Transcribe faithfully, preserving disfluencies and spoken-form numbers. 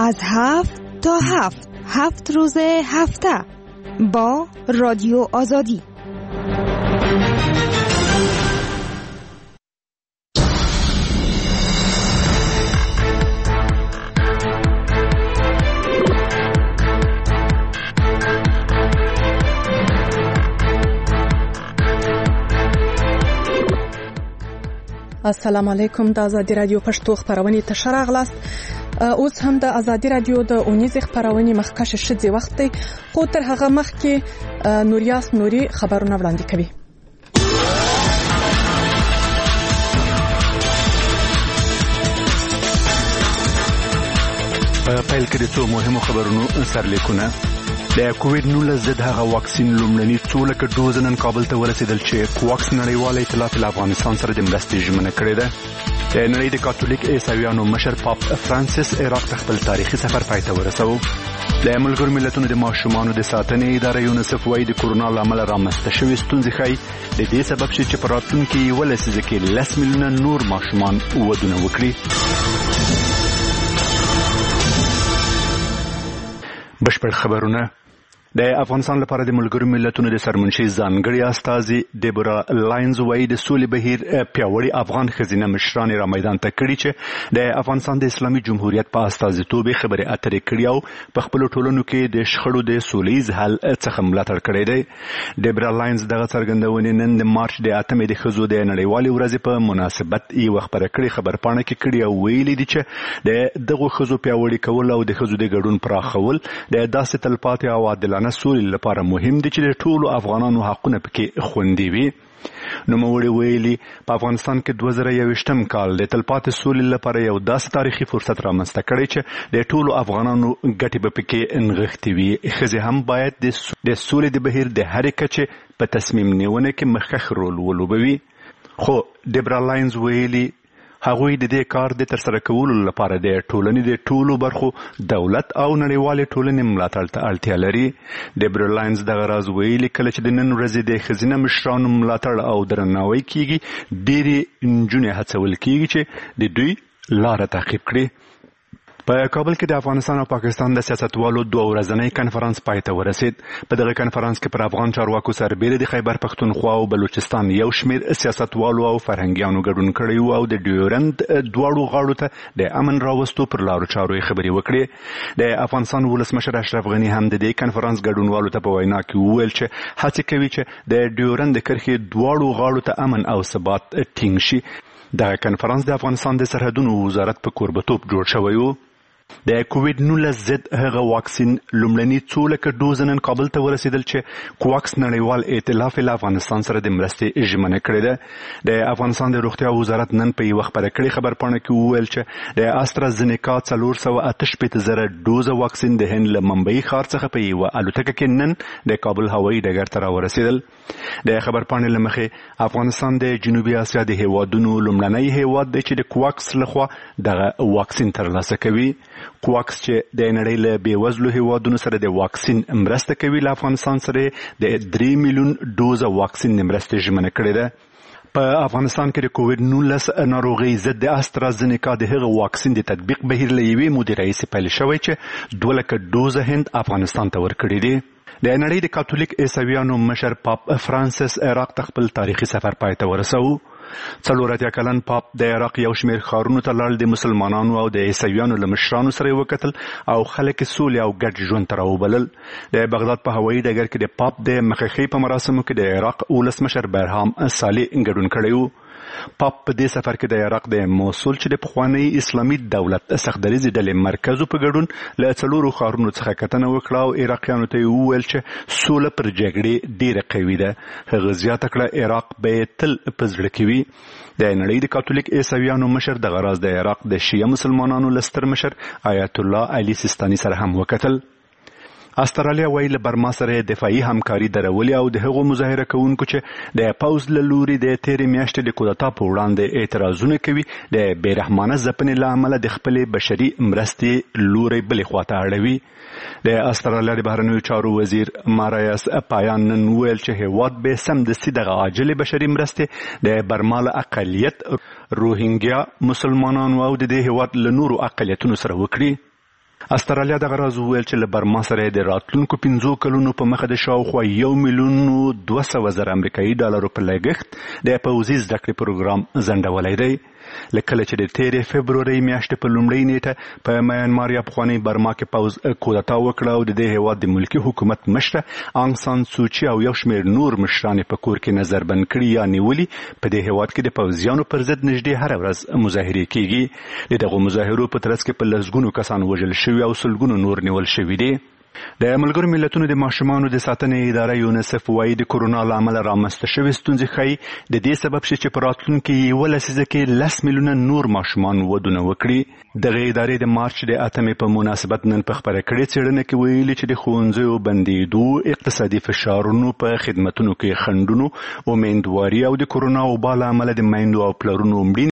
از هفت تا هفت هفت روز هفته با رادیو آزادی. السلام علیکم. د ازادي رادیو پښتو خبرونه ته شراغلاست. اوس هم د ازادي رادیو د اونیز خبرونه مخکښ شدي وخت دی، خو تر هغه مخکې نوریاس نوري خبرونه وړاندې کوي. په پیل کې د څو مهمو خبرونو سرلیکونه. د کووډ نولس ضد هغه واکسین لومړني څو لکه ډوز نن کابل ته ورسېدل چې کوواکس نړیواله ائتلاف له افغانستان سره د مرستې ژمنه کړې ده. د نړۍ د کاتولیک عیسویانو مشر پاپ فرانسیس عراق ته خپل تاریخي سفر پای ته ورساوه. د ملګرو ملتونو د ماشومانو د ساتنې اداره یونیسف وايي د کورونا له امله رامنځته شوې ستونزې ښایي د دې سبب شي چې په راتلونکي یوه لسیزه کې لس میلیونه نور ماشومان ودونه وکړي. بشپړ خبرونه. د افغانستان لپاره د ملګرو ملتونو د سرمنشي ځانګړي استازي دیبورا لاینز وايي د سولې بهیر پیاوړي افغان ښځینه مشران را میدان ته کړي چې د افغانستان د اسلامي جمهوریت په استازیتوب خبرې اترې کړي او په خپل ټولنو کې د شخړو د سولهییز حل څخه ملاتړ کړی دی. دیبورا لاینز دغه څرګندونې نن د مارچ د اتمې د ښځو د نړیوالې ورځې په مناسبت یې خبره کړې خبرپاڼه کې کړي او ویلي دي چې د دغو ښځو پیاوړي کول او د ښځو د ګډون پراخول د داسې تلپاتې او عادلانه سولې لپاره مهم دي چې د ټولو افغانانو حقونه پکې خوندي وي. نوموړي ویلي په افغانستان کې دوه زره یوویشتم کال د تلپاتې سولې لپاره یو داسې تاریخي فرصت رامنځته کړی چې د ټولو افغانانو ګټې به پکې نغښتې وي. ښځې هم باید د سولې د بهیر د هرې کچې په تصمیم نیونه کې مخکښ رول ولوبوي. خو دیبورا لاینز ویلي هغوی د دې کار د ترسره کولو لپاره د ټولنې د ټولو برخو دولت او نړیوالې ټولنې ملاتړ ته اړتیا لري. دیبورا لاینز دغه راز ویلي کله چې د نن ورځې د ښځینه مشرانو ملاتړ او درناوی کیږي ډېرې نجونې هڅول کیږي چې د دوی لاره تعقیب کړي. په کابل کې د افغانستان او پاکستان د سیاستوالو دوه ورځنی کنفرانس پای ته ورسید. په دغه کنفرانس کې پر افغان چارواکو سربېره د خیبر پښتونخوا او بلوچستان یو شمېر سیاستوالو او فرهنګیانو ګډون کړی و او د ډیورند دواړو غاړو ته د امن راوستو پر لارو چارو یې خبرې وکړې. د افغانستان ولسمشر اشرف غني هم د دې کنفرانس ګډونوالو ته په وینا کې وویل چې هڅې کوي چې د ډیورند کرښې دواړو غاړو ته امن او ثبات ټینګ شي. دغه کنفرانس د افغانستان د سرحدونو وزارت په کوربتوب جوړ شوی و. د کووډ نولس ضد هغه واکسین لومړني څو لکه ډوز نن کابل ته ورسېدل چې کوواکس نړیوال ائتلاف له افغانستان سره د مرستې ژمنه کړې ده. د افغانستان د روغتیا وزارت نن په یوه خبره کړې خبرپاڼه کې وویل چې د استرازینیکا څلور سوه اته شپېته زره ډوزه واکسین د هند له ممبئی ښار څخه په یوه الوتکه کې نن د کابل هوایي ډګر ته راورسېدل. د خبرپاڼې له مخې افغانستان د جنوبي اسیا د هیوادونو لومړنی هیواد دی چې د کوواکس لخوا دغه واکسین ترلاسه کوي. کوواکس چې د نړۍ له بېوزلو هیوادونو سره د واکسین مرسته کوي له افغانستان سره د درې میلیون ډوزه واکسین د مرستې ژمنه کړې ده. په افغانستان کې د کووډ نولس ناروغۍ ضد د استرازینیکا د هغه واکسین د تطبیق بهیر له یوې مودې راهیسې پیل شوی چې دوه لکه ډوزه هند افغانستان ته ورکړي دي. د نړۍ د کاتولیک عیسویانو مشر پاپ فرانسیس عراق ته خپل تاریخي سفر پای ته ورساوه. څلور اتیا کلن پاپ د عراق یو شمېر ښارونو ته لاړ، د مسلمانانو او د عیسویانو له مشرانو سره یې وکتل او خلک یې سولې او ګډ ژوند ته راوبلل. د بغداد په هوایي ډګر کې د پاپ د مخخۍ په مراسمو کې د عراق ولسمشر برهام صالح ګډون کړی و. پاپ په دې سفر کې د عراق د موصل چې د پخواني اسلامي دولت سختدریزې ډلې مرکزو په ګډون له څلورو ښارونو څخه کتنه وکړه او عراقیانو ته یې وویل چې سوله پر جګړې ډېره قوي ده. هغه زیاته کړه عراق به یې تل په زړه کې وي. د نړۍ د کاتولیک عیسویانو مشر دغه راز د عراق د شیعه مسلمانانو له ستر مشر آیت الله علي سیستاني سره هم وکتل. استرالیا وایي له برما سره دفاعي همکاري درولې او د هغو مظاهره کوونکو چې د پوځ له لوري د تېرې میاشتې د کودتا په وړاندې اعتراضونه کوي د بې رحمانه ځپنې له امله د خپلې بشري مرستې لوری بلې خواته اړوي. د استرالیا د بهرنیو چارو وزیر مارایس پایان نن وویل چې هیواد به سمدستي دغه عاجلې بشري مرستې د برما له اقلیت روهینګیا مسلمانانو او د دې هیواد له نورو اقلیتونو سره وکړي. استرالیا د غراز ویل چې له برما سره د راتلونکو پنځو کلونو په مخه د شاوخوا یو میلیون دوه سوه زره امریکایي ډالرو په لګښت د پوځي زده کړې پروګرام ځنډولی دی. لکه چې د تیرې فبرورۍ میاشتې په لومړۍ نیټه په میانمار یا پخوانۍ برما کې پوځ کودتا وکړه او د دې هیواد د ملکي حکومت مشره آنګ سان سوچي او یو شمېر نور مشران په کور کې نظربند کړي یا نیولي. په دې هیواد کې د پوځیانو پر ضد نږدې هره ورځ مظاهرې کیږي. د دغو مظاهرو په ترڅ کې په لسګونو کسان وژل شوي او سلګونو نور نیول شوي دي. د ملګرو ملتونو د ماشومانو د ساتنې اداره یونیسف وايي د کورونا له امله رامنځته شوې ستونزې ښایي د دې سبب شي چې په راتلونکي یوه لسیزه کې لس میلیونه نور ماشومان ودونه وکړي. دغه ادارې د مارچ د اتمې په مناسبت نن په خپره کړې څېړنه کې ویلي چې د ښوونځیو بندېدو، اقتصادي فشارونو، په خدمتونو کې خنډونو، امیندواري او د کورونا وبا له امله د میندو او پلرونو مړینې